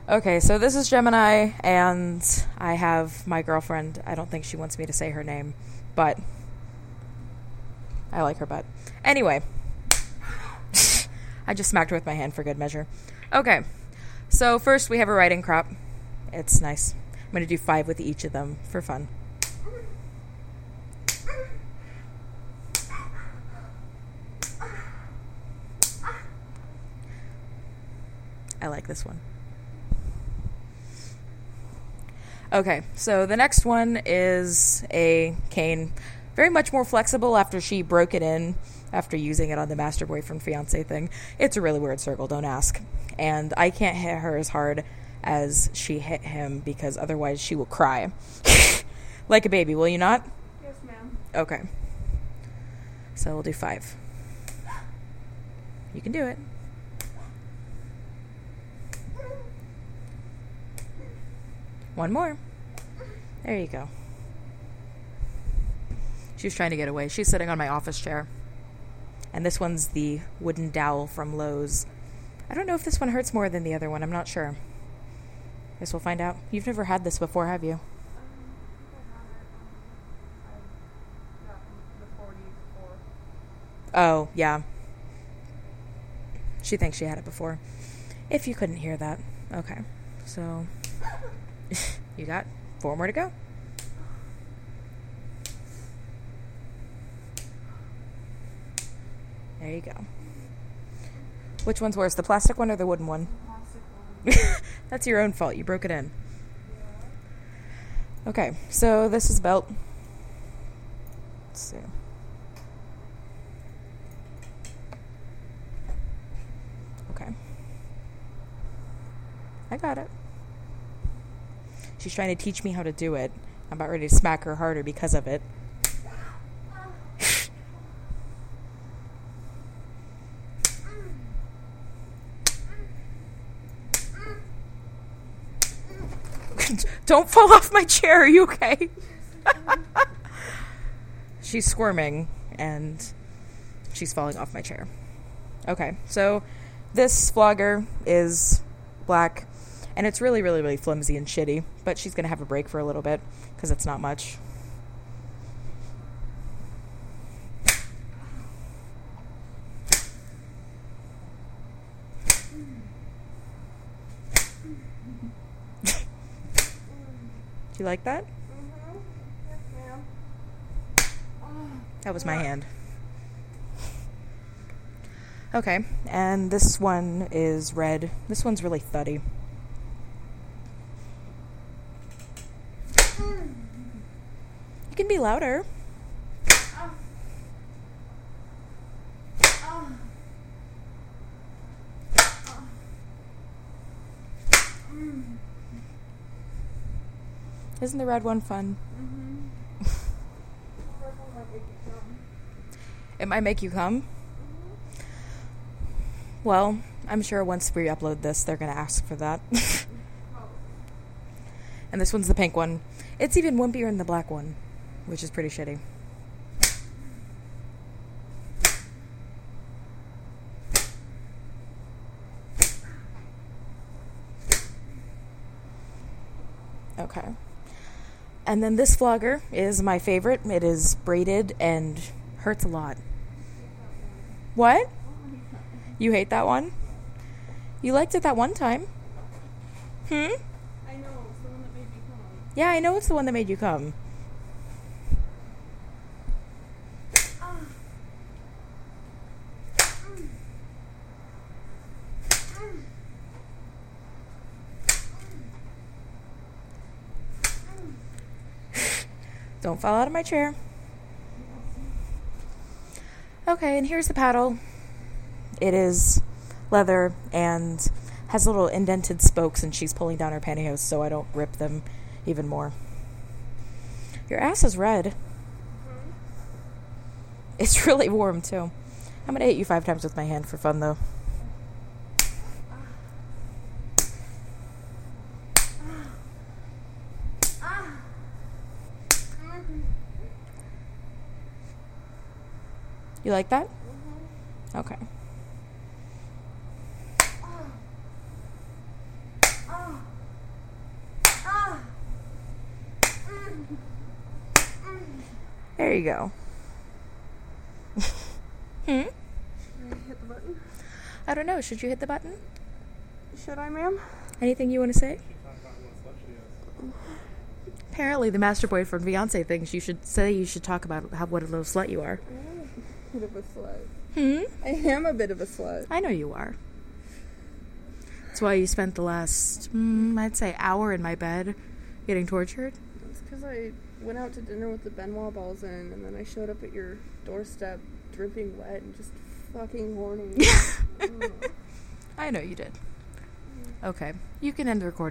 Okay, so this is Gemini, and I have my girlfriend. I don't think she wants me to say her name, but I like her butt. Anyway, I just smacked her with my hand for good measure. Okay, so first we have a riding crop. It's nice. I'm going to do 5 with each of them for fun. I like this one. Okay, so the next one is a cane. Very much more flexible after she broke it in after using it on the master boyfriend fiance thing. It's a really weird circle, don't ask. And I can't hit her as hard as she hit him because otherwise she will cry. Like a baby, will you not? Yes, ma'am. Okay. So we'll do 5. You can do it. One more. There you go. She was trying to get away. She's sitting on my office chair. And this one's the wooden dowel from Lowe's. I don't know if this one hurts more than the other one. I'm not sure. Guess we'll find out. You've never had this before, have you? Oh, yeah. She thinks she had it before. If you couldn't hear that. Okay. So, you got 4 more to go. There you go. Which one's worse, the plastic one or the wooden one? Plastic one. That's your own fault. You broke it in. Okay, so this is belt. Let's see. Okay. I got it. She's trying to teach me how to do it. I'm about ready to smack her harder because of it. Don't fall off my chair. Are you okay? She's squirming and she's falling off my chair. Okay, so this flogger is black and it's really, really, really flimsy and shitty, but she's going to have a break for a little bit because it's not much. You like that? Mm-hmm. Yes, ma'am. That was my hand. Okay, and this one is red. This one's really thuddy. You can be louder. Isn't the red one fun? Mm-hmm. It might make you come. Well, I'm sure once we upload this, they're going to ask for that. And this one's the pink one. It's even wimpier than the black one, which is pretty shitty. Okay. And then this flogger is my favorite. It is braided and hurts a lot. What? You hate that one? You liked it that one time. I know, it's the one that made me come. Yeah, I know it's the one that made you come. Don't fall out of my chair. Okay, and here's the paddle. It is leather and has little indented spokes, and she's pulling down her pantyhose so I don't rip them even more. Your ass is red. It's really warm, too. I'm going to hit you 5 times with my hand for fun, though. You like that? Okay. There you go. Should I hit the button? I don't know. Should you hit the button? Should I, ma'am? Anything you want to say? Apparently, the master boyfriend fiance thinks you should say you should talk about what a little slut you are. I am a bit of a slut. I am a bit of a slut. I know you are. That's why you spent the last, I'd say, hour in my bed getting tortured. It's because I went out to dinner with the Benoit balls in, and then I showed up at your doorstep dripping wet and just fucking horny. I know you did. Okay, you can end the recording.